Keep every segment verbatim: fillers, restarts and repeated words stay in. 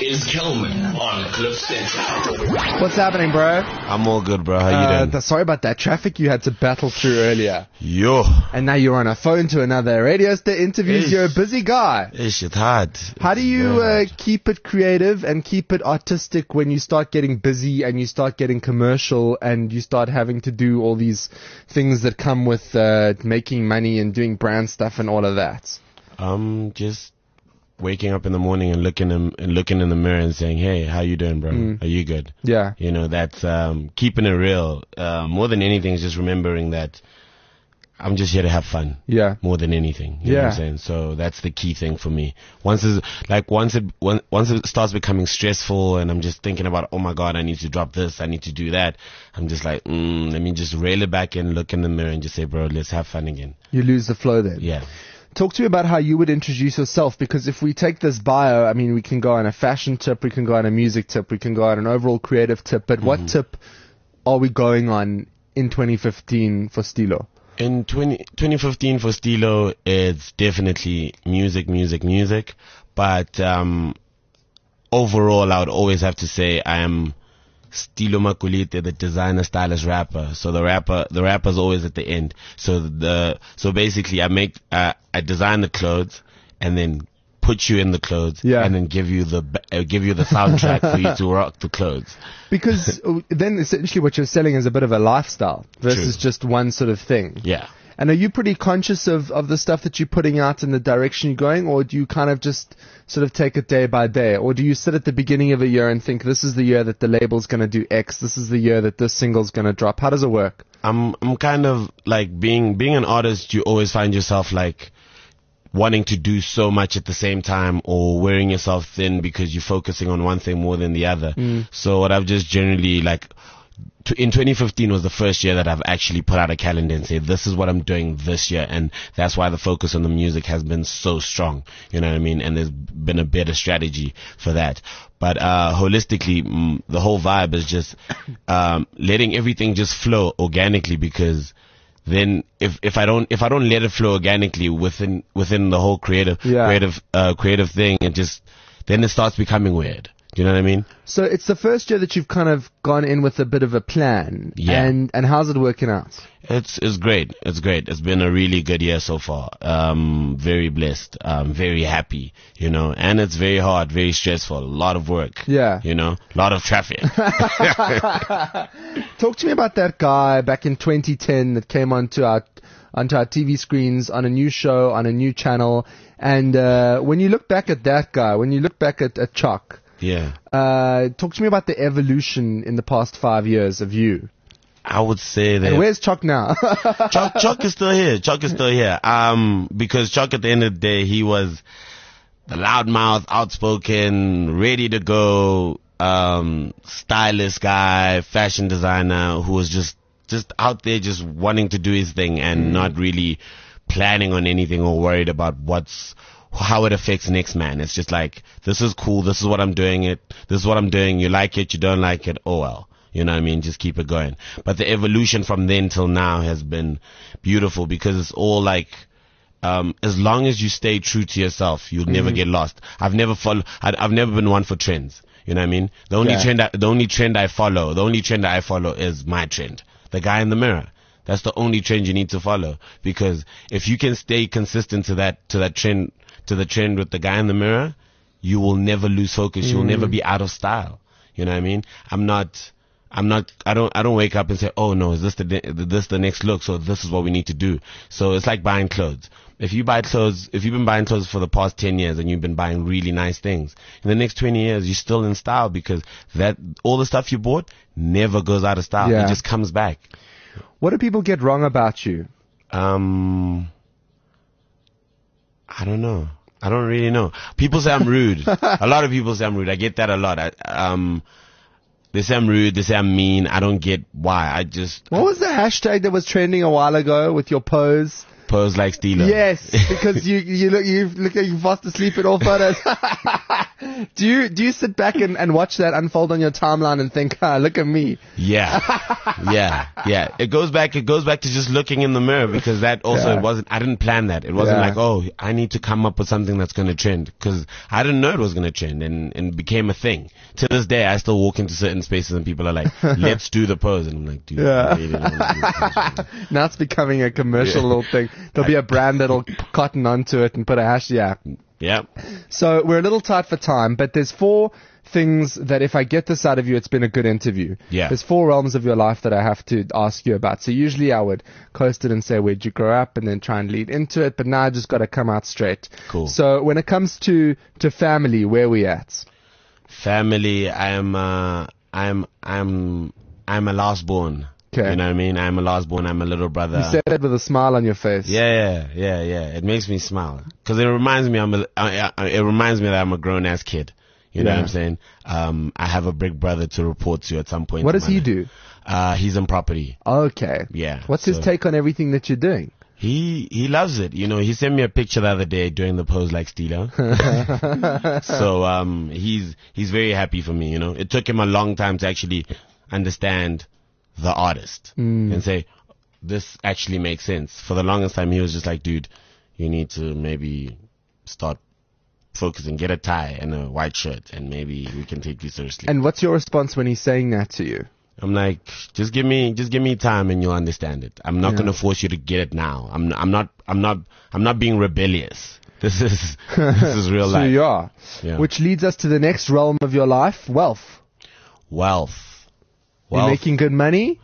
is Kelman on Cliff Central. What's happening, bro? I'm all good, bro. How you Uh, doing? th- sorry about that traffic you had to battle through earlier. Yo. And now you're on a phone to another radio station interviews. Ish. You're a busy guy. Ish, it's hard. How do It's you very uh, hard. keep it creative and keep it artistic when you start getting busy and you start getting commercial and you start having to do all these things that come with uh, making money and doing brand stuff and all of that? Um, just waking up in the morning and looking in, and looking in the mirror and saying, "Hey, how you doing, bro? Mm. Are you good?" Yeah. You know, that's um, keeping it real. Uh, more than anything, is just remembering that I'm just here to have fun. Yeah. More than anything. You know Yeah. what I'm saying? So that's the key thing for me. Once it's, like once it when, once it starts becoming stressful and I'm just thinking about, oh my God, I need to drop this, I need to do that. I'm just like, mm, let me just reel it back in, look in the mirror and just say, bro, let's have fun again. You lose the flow then. Yeah. Talk to me about how you would introduce yourself, because if we take this bio, I mean, we can go on a fashion tip, we can go on a music tip, we can go on an overall creative tip, but what tip are we going on in twenty fifteen for Stilo? In twenty, twenty fifteen for Stilo, it's definitely music, music, music. But um, overall, I would always have to say I am Stilo Makulite, the designer, stylist, rapper. So the rapper, the rapper's always at the end. So the so basically, I make uh, I design the clothes and then put you in the clothes, Yeah. and then give you the uh, give you the soundtrack for you to rock the clothes. Because then essentially what you're selling is a bit of a lifestyle versus True. just one sort of thing. Yeah. And are you pretty conscious of, of the stuff that you're putting out and the direction you're going, or do you kind of just sort of take it day by day? Or do you sit at the beginning of a year and think, this is the year that the label's going to do X, this is the year that this single's going to drop? How does it work? I'm I'm kind of like being being an artist. You always find yourself like wanting to do so much at the same time, or wearing yourself thin because you're focusing on one thing more than the other. So what I've just generally like to, in twenty fifteen was the first year that I've actually put out a calendar and said, this is what I'm doing this year. And that's why the focus on the music has been so strong. You know what I mean? And there's been a better strategy for that. But, uh, holistically, mm, the whole vibe is just, um, letting everything just flow organically, because then if, if I don't, if I don't let it flow organically within, within the whole creative, Yeah. creative, uh, creative thing, it just, then it starts becoming weird. Do you know what I mean? So it's the first year that you've kind of gone in with a bit of a plan. Yeah. And, and how's it working out? It's it's great. It's great. It's been a really good year so far. Um, very blessed. Um, very happy. You know, and it's very hard, very stressful. A lot of work. Yeah. You know, a lot of traffic. Talk to me about that guy back in twenty ten that came onto our onto our T V screens on a new show on a new channel. And uh, when you look back at that guy, when you look back at, at Chuck, Yeah. uh, talk to me about the evolution in the past five years of you. I would say that And where's Chuck now? Chuck, Chuck is still here. Chuck is still here. Um, because Chuck, at the end of the day, he was the loudmouth, outspoken, ready to go, um, stylist guy, fashion designer who was just, just out there just wanting to do his thing and not really planning on anything or worried about what's, how it affects next man. It's just like, this is cool. This is what I'm doing it. This is what I'm doing. You like it. You don't like it. Oh well. You know what I mean? Just keep it going. But the evolution from then till now has been beautiful, because it's all like, um, as long as you stay true to yourself, you'll never get lost. I've never follow, I, I've never been one for trends. You know what I mean? The only Yeah. trend, I, the only trend I follow, the only trend I follow is my trend. The guy in the mirror. That's the only trend you need to follow, because if you can stay consistent to that, to that trend, to the trend with the guy in the mirror, you will never lose focus. You'll never be out of style. You know what I mean? I'm not, I'm not, I don't, I don't wake up and say, oh no, is this the, this the next look? So this is what we need to do. So it's like buying clothes. If you buy clothes, if you've been buying clothes for the past ten years and you've been buying really nice things, in the next twenty years, you're still in style, because that, all the stuff you bought never goes out of style. Yeah. It just comes back. What do people get wrong about you? Um, I don't know. I don't really know. People say I'm rude. A lot of people say I'm rude. I get that a lot. I, um, they say I'm rude. They say I'm mean. I don't get why. I just What was the hashtag that was trending a while ago with your pose? pose like Stilo. Yes, because you you look you look like you're fast asleep in all photos. Do you do you sit back and, and watch that unfold on your timeline and think, ah, look at me? Yeah, yeah, yeah. It goes back. It goes back to just looking in the mirror, because that also Yeah. it wasn't. I didn't plan that. It wasn't Yeah. like, oh, I need to come up with something that's going to trend, because I didn't know it was going to trend, and and became a thing. To this day, I still walk into certain spaces and people are like, let's do the pose, and I'm like, dude, Yeah. I really don't want to do the pose. Now it's becoming a commercial Yeah. little thing. There'll be a brand that'll cotton onto it and put a hash. Yeah. Yeah. So we're a little tight for time, but there's four things that if I get this out of you, it's been a good interview. Yeah. There's four realms of your life that I have to ask you about. So usually I would coast it and say, where'd you grow up? And then try and lead into it. But now I just got to come out straight. Cool. So when it comes to, to family, where are we at? Family, I am, uh, I'm, I'm, I'm a last born. Okay. You know what I mean? I'm a last born. I'm a little brother. You said that with a smile on your face. Yeah, yeah, yeah, yeah. It makes me smile, because it reminds me I'm a, I, I, it reminds me that I'm a grown ass kid. You know Yeah. what I'm saying? Um, I have a big brother to report to at some point. What in does my he life. do? Uh, he's in property. Okay. Yeah. What's his so take on everything that you're doing? He he loves it. You know, he sent me a picture the other day doing the pose like Steeler. So um, he's he's very happy for me. You know, it took him a long time to actually understand the artist Mm. and say, this actually makes sense. For the longest time, he was just like, dude, you need to maybe start focusing, get a tie and a white shirt, and maybe we can take you seriously. And what's your response when he's saying that to you? I'm like, just give me, just give me time and you'll understand it. I'm not Yeah. gonna force you to get it now. I'm, I'm not, I'm not, I'm not being rebellious. This is, this is real So life. you are. Yeah. Which leads us to the next realm of your life, wealth. Wealth. You're Wealth. making good money?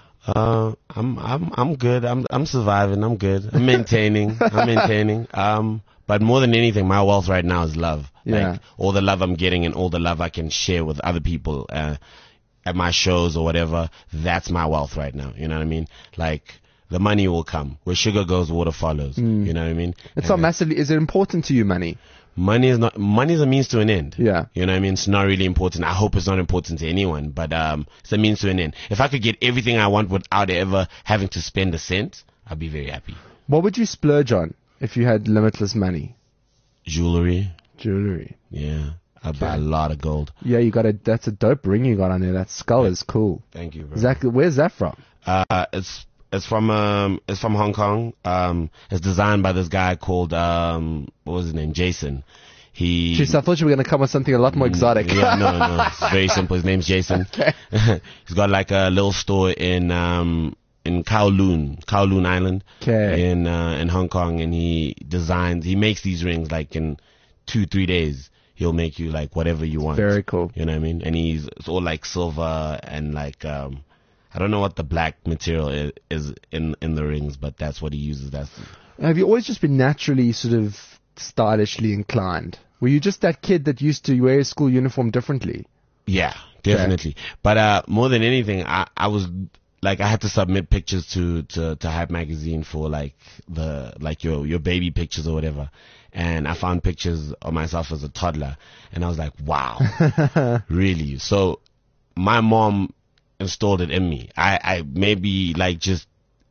Uh, I'm, I'm, I'm good. I'm, I'm surviving. I'm good. I'm maintaining. I'm maintaining. Um, but more than anything, my wealth right now is love. Yeah. Like all the love I'm getting and all the love I can share with other people, uh, at my shows or whatever. That's my wealth right now. You know what I mean? Like the money will come. Where sugar goes, water follows. You know what I mean? It's And, not uh, massively, is it important to you, money? Money is not, money is a means to an end. Yeah. You know what I mean? It's not really important. I hope it's not important to anyone, but, um, it's a means to an end. If I could get everything I want without ever having to spend a cent, I'd be very happy. What would you splurge on if you had limitless money? Jewelry. Jewelry. Yeah. I'd buy a Okay. lot of gold. Yeah, you got a, that's a dope ring you got on there. That skull is cool. Thank you, bro. Is that, where's that from? Uh, it's, it's from, um, it's from Hong Kong. Um, it's designed by this guy called, um, what was his name? Jason. He, Jeez, I thought you were going to come with something a lot more exotic. Yeah, no, no. It's very simple. His name's Jason. Okay. He's got like a little store in um in Kowloon, Kowloon Island, Okay. in uh, in Hong Kong, and he designs. He makes these rings like in two, three days. He'll make you like whatever you want. Very cool. You know what I mean? And he's it's all like silver and like um I don't know what the black material is, is in in the rings, but that's what he uses. That's Have you always just been naturally sort of stylishly inclined? Were you just that kid that used to wear his school uniform differently? Yeah, definitely. But uh, more than anything, I, I was like, I had to submit pictures to, to, to Hype Magazine for like the, like your, your baby pictures or whatever. And I found pictures of myself as a toddler and I was like, wow, really? So my mom installed it in me. I, I maybe like just,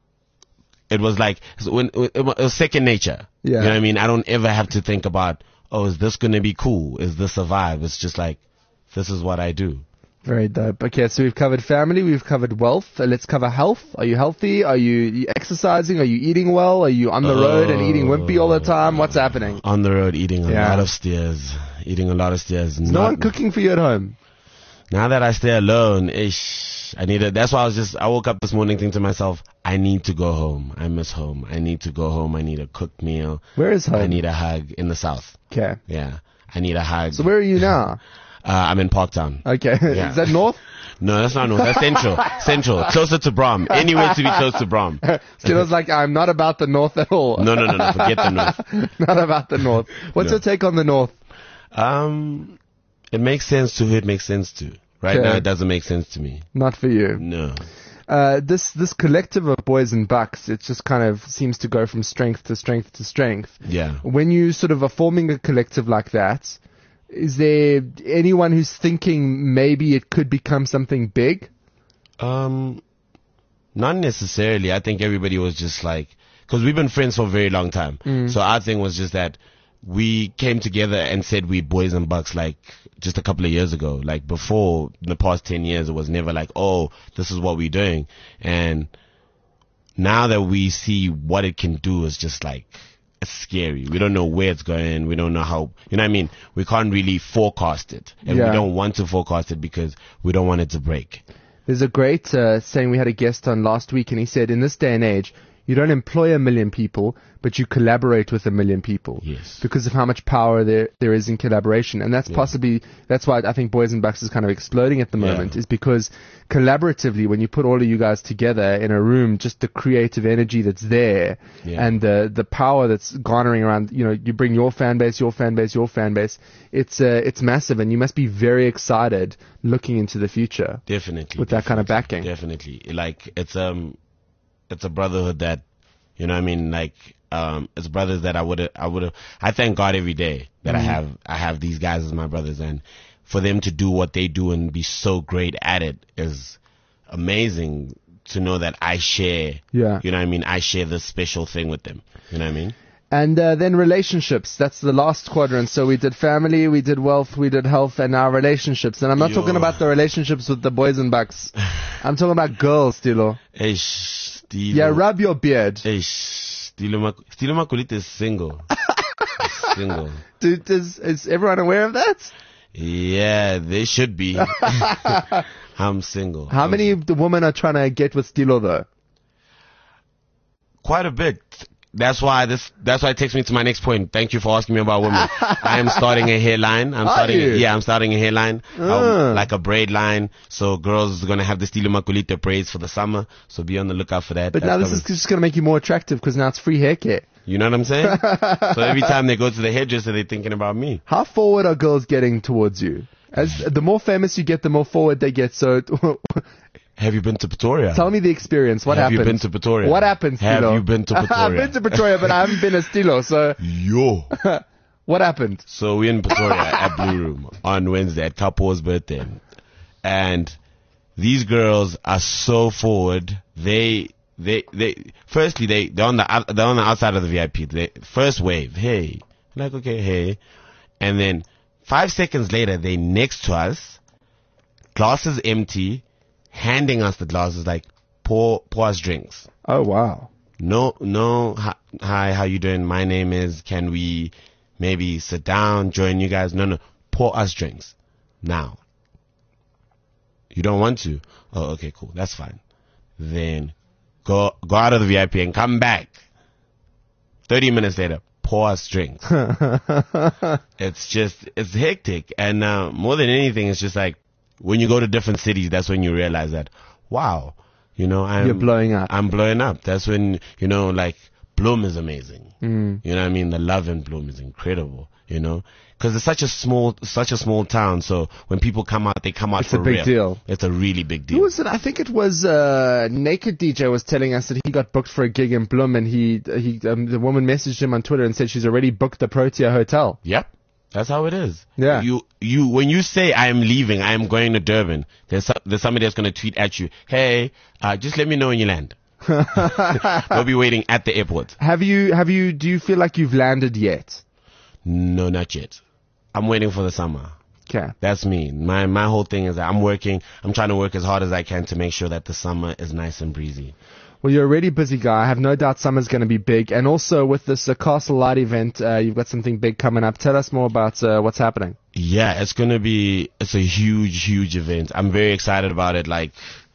it was like, when it was second nature. Yeah. You know what I mean? I don't ever have to think about, oh, is this going to be cool? Is this a vibe? It's just like, this is what I do. Very dope. Okay, so we've covered family, we've covered wealth. Uh, let's cover health. Are you healthy? Are you, you exercising? Are you eating well? Are you on the road and eating wimpy all the time? What's happening? On the road, eating a Yeah. lot of stairs. Eating a lot of stairs. No one cooking for you at home. Now that I stay alone, ish, I need it. That's why I was just, I woke up this morning thinking to myself, I need to go home. I miss home. I need to go home. I need a cooked meal. Where is home? I need a hug in the south. Okay. Yeah. I need a hug. So where are you now? Uh, I'm in Parktown. Okay. Yeah. Is that north? No, that's not north. That's central. Central. Closer to Brom. Anywhere to be close to Brom. Skitter's like, I'm not about the north at all. No, no, no, no. Forget the north. Not about the north. What's No. your take on the north? Um, it makes sense to who it makes sense to. Right Okay. now, it doesn't make sense to me. Not for you. No. Uh, this this collective of boys and bucks, it just kind of seems to go from strength to strength to strength. Yeah. When you sort of are forming a collective like that, is there anyone who's thinking maybe it could become something big? Um, not necessarily. I think everybody was just like, because we've been friends for a very long time. So our thing was just that we came together and said we boys and bucks like just a couple of years ago. Like before, in the past ten years, it was never like, oh, this is what we're doing. And now that we see what it can do, it's just like, it's scary. We don't know where it's going. We don't know how, you know what I mean? We can't really forecast it. And Yeah. we don't want to forecast it because we don't want it to break. There's a great uh, saying we had a guest on last week, and he said, in this day and age, you don't employ a million people, but you collaborate with a million people. Yes. Because of how much power there there is in collaboration. And that's Yeah. possibly, that's why I think Boys and Bucks is kind of exploding at the Yeah. moment, is because collaboratively, when you put all of you guys together in a room, just the creative energy that's there Yeah. and the the power that's garnering around, you know, you bring your fan base, your fan base, your fan base, it's uh, it's massive, and you must be very excited looking into the future. Definitely. With that kind of backing. Definitely. Like, it's, um, it's a brotherhood that, you know what I mean? Like, um, it's brothers that I would have, I would have, I thank God every day that I have, I have these guys as my brothers, and for them to do what they do and be so great at it is amazing to know that I share, Yeah. you know what I mean? I share this special thing with them. You know what I mean? And uh, then relationships. That's the last quadrant. So we did family, we did wealth, we did health, and now relationships. And I'm not Yo. talking about the relationships with the boys and bucks. I'm talking about girls, Stilo. Eish, Stilo. Yeah, rub your beard. Eish, Stilo Mak- Stilo Makulita is single. He's single. Dude, does, is everyone aware of that? Yeah, they should be. I'm single. How I'm many of the women are trying to get with Stilo, though? Quite a bit. That's why this. That's why it takes me to my next point. Thank you for asking me about women. I am starting a hairline. I'm Are starting. you? Yeah, I'm starting a hairline, Ah. um, like a braid line. So girls are gonna have the Stilo Makulita braids for the summer. So be on the lookout for that. But That's now this coming. is just going to make you more attractive because now it's free hair care. You know what I'm saying? So every time they go to the hairdresser, they're thinking about me. How forward are girls getting towards you? As the more famous you get, the more forward they get. So Have you been to Pretoria? tell me the experience. What Have happened? you been to Pretoria? What happened, Have Stilo? you been to Pretoria? I've been to Pretoria, but I haven't been to Stilo. So Yo. what happened? So we're in Pretoria at Blue Room on Wednesday at Kapo's birthday. And these girls are so forward. They, they, they, firstly, they, they're on the, out- they're on the outside of the V I P. They, first wave, hey. Like, okay, hey. And then five seconds later, they next to us, glasses empty, handing us the glasses like, pour, pour us drinks. Oh wow. No, no, hi, hi, how you doing? My name is, can we maybe sit down, join you guys? No, no, pour us drinks. Now. You don't want to? Oh, okay, cool. That's fine. Then go, go out of the V I P and come back. thirty minutes later, pour us drinks. It's just, it's hectic. And, uh, more than anything, it's just like, when you go to different cities, that's when you realize that, wow, you know, I'm, You're blowing up. I'm blowing up. That's when, you know, like, Bloom is amazing. Mm. You know what I mean? The love in Bloom is incredible, you know? Cause it's such a small, such a small town. So when people come out, they come out It's for a big real. deal. It's a really big Who deal. was it? I think it was uh, Naked D J was telling us that he got booked for a gig in Bloom, and he he um, the woman messaged him on Twitter and said she's already booked the Protea Hotel. Yep. That's how it is. Yeah. You, you, when you say I am leaving, I am going to Durban, there's, so- there's somebody that's going to tweet at you, hey, uh, just let me know when you land. We'll be waiting at the airport. Have you have you do you feel like you've landed yet? No, not yet. I'm waiting for the summer. Okay. That's me. My, my whole thing is that I'm working, I'm trying to work as hard as I can to make sure that the summer is nice and breezy. Well, you're a really busy guy. I have no doubt summer's going to be big. And also with this uh, Castle Light event, uh, you've got something big coming up. Tell us more about uh, what's happening. Yeah, it's gonna be, it's a huge, huge event. I'm very excited about it. Like,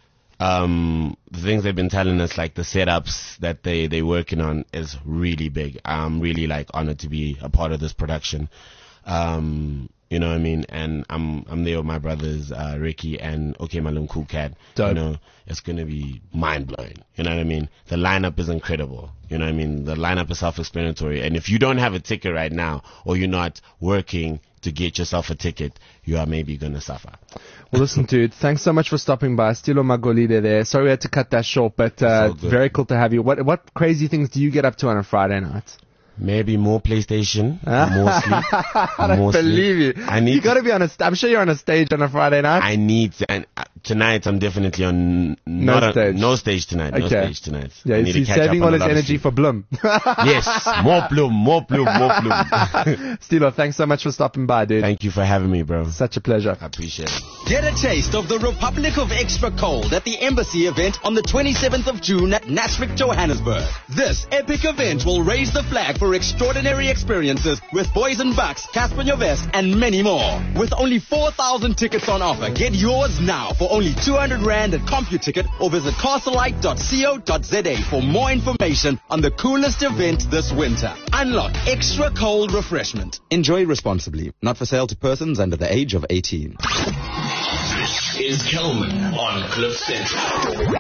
um, the things they've been telling us, like the setups that they, they working on is really big. I'm really like honored to be a part of this production. Um, you know what I mean? And I'm, I'm there with my brothers, uh, Ricky and OK Malum Cool Cat. Dope. You know, it's gonna be mind blowing. You know what I mean? The lineup is incredible. You know what I mean? The lineup is self-explanatory. And if you don't have a ticket right now, or you're not working to get yourself a ticket, you are maybe gonna suffer. Well, listen, dude, thanks so much for stopping by. Stilo Magolide there. Sorry we had to cut that short, but uh, all good. very cool to have you. What what crazy things do you get up to on a Friday night? Maybe more PlayStation, more sleep. I don't more believe sleep. you. I need You got to be on a. St- I'm sure you're on a stage on a Friday night. I need to, and uh, tonight I'm definitely on not No a- stage. no stage tonight. No Okay. stage tonight. yeah, I he's, need he's to catch saving up all on a his lot of energy sleep. for Bloom. Yes, more bloom, more bloom, more bloom. Stilo, thanks so much for stopping by, dude. Thank you for having me, bro. Such a pleasure. I appreciate it. Get a taste of the Republic of Extra Cold at the Embassy event on the twenty-seventh of June at Nasvik, Johannesburg. This epic event will raise the flag for extraordinary experiences with Boys and Bucks, Casper Nyovest, and many more. With only four thousand tickets on offer, get yours now for only two hundred rand at CompuTicket or visit castlelight dot co dot za for more information on the coolest event this winter. Unlock Extra Cold refreshment. Enjoy responsibly. Not for sale to persons under the age of eighteen. This is Kelman on Cliff Central.